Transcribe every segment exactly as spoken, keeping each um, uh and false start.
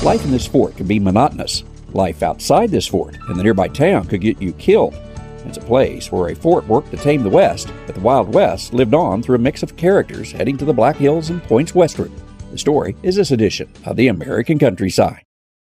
Life in this fort can be monotonous. Life outside this fort in the nearby town could get you killed. It's a place where a fort worked to tame the West, but the Wild West lived on through a mix of characters heading to the Black Hills and points westward. The story is this edition of The American Countryside.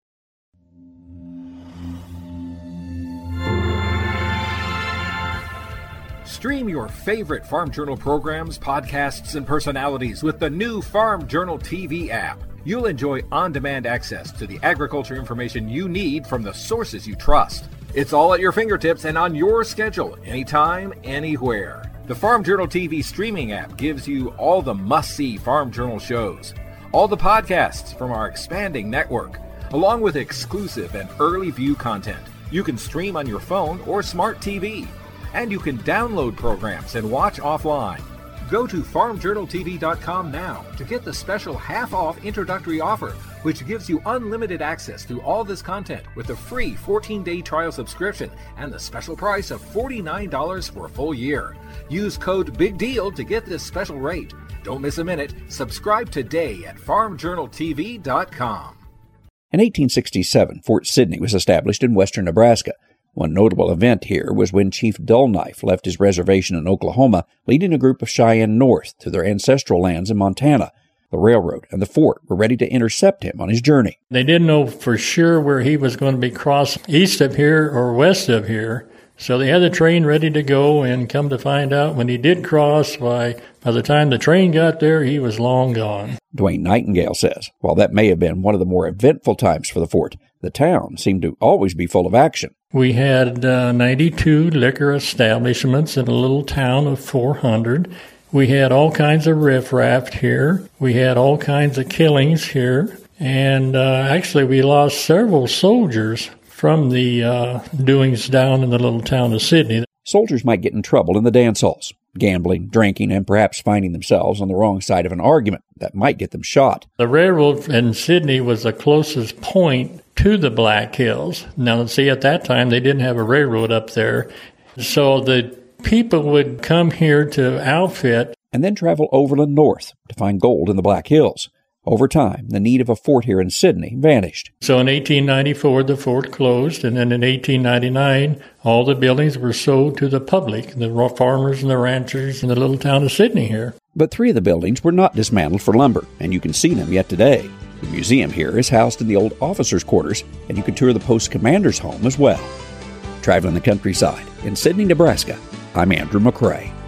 Stream your favorite Farm Journal programs, podcasts, and personalities with the new Farm Journal T V app. You'll enjoy on-demand access to the agriculture information you need from the sources you trust. It's all at your fingertips and on your schedule, anytime, anywhere. The Farm Journal T V streaming app gives you all the must-see Farm Journal shows, all the podcasts from our expanding network, along with exclusive and early view content. You can stream on your phone or smart T V. And you can download programs and watch offline. Go to farm journal t v dot com now to get the special half-off introductory offer, which gives you unlimited access to all this content with a free fourteen-day trial subscription and the special price of forty-nine dollars for a full year. Use code BIGDEAL to get this special rate. Don't miss a minute. Subscribe today at farm journal t v dot com. In eighteen sixty-seven, Fort Sidney was established in western Nebraska. One notable event here was when Chief Dullknife left his reservation in Oklahoma, leading a group of Cheyenne north to their ancestral lands in Montana. The railroad and the fort were ready to intercept him on his journey. They didn't know for sure where he was going to be crossing, east of here or west of here. So they had the train ready to go, and come to find out, when he did cross, why, by the time the train got there, he was long gone. Dwayne Nightingale says, while that may have been one of the more eventful times for the fort, the town seemed to always be full of action. We had uh, ninety-two liquor establishments in a little town of four hundred. We had all kinds of riffraff here. We had all kinds of killings here. And uh, actually, we lost several soldiers from the uh, doings down in the little town of Sidney. Soldiers might get in trouble in the dance halls, gambling, drinking, and perhaps finding themselves on the wrong side of an argument that might get them shot. The railroad in Sidney was the closest point to the Black Hills. Now, see, at that time, they didn't have a railroad up there. So the people would come here to outfit and then travel overland north to find gold in the Black Hills. Over time, the need of a fort here in Sidney vanished. So in eighteen ninety-four, the fort closed, and then in eighteen ninety-nine, all the buildings were sold to the public, the farmers and the ranchers in the little town of Sidney here. But three of the buildings were not dismantled for lumber, and you can see them yet today. The museum here is housed in the old officers' quarters, and you can tour the post commander's home as well. Traveling the countryside in Sidney, Nebraska, I'm Andrew McCrae.